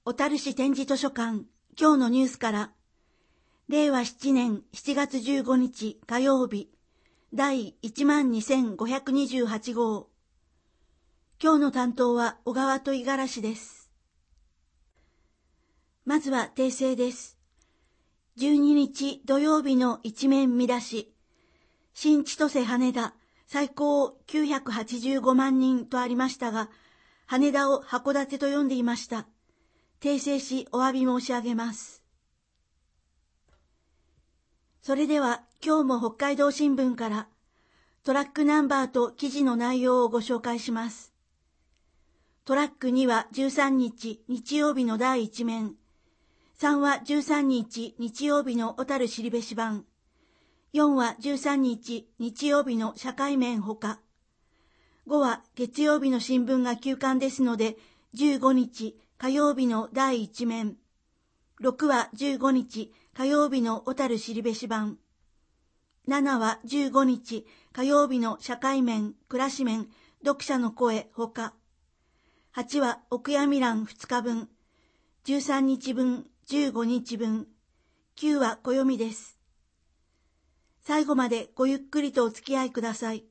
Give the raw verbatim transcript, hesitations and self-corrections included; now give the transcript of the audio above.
小樽市展示図書館、今日のニュースから、れいわななねんしちがつじゅうごにち火曜日、だいいちまんにせんごひゃくにじゅうはちごう。今日の担当は小川と五十嵐です。まずは訂正です。じゅうににち土曜日の一面見出し、新千歳羽田最高きゅうひゃくはちじゅうごまんにんとありましたが、羽田を函館と読んでいました。訂正しお詫び申し上げます。それでは今日も北海道新聞からトラックナンバーと記事の内容をご紹介します。トラックにはじゅうさんにち日曜日の第一面、さんはじゅうさんにち日曜日の小樽後志版、よんはじゅうさんにち日曜日の社会面ほか、ごは月曜日の新聞が休刊ですのでじゅうごにち火曜日の第一面、ろくはじゅうごにち火曜日の小樽後志版、ななはじゅうごにち火曜日の社会面、暮らし面、読者の声ほか、はちはお悔やみ欄ふつかぶん、じゅうさんにちぶん、じゅうごにちぶん、きゅうは暦です。最後までごゆっくりとお付き合いください。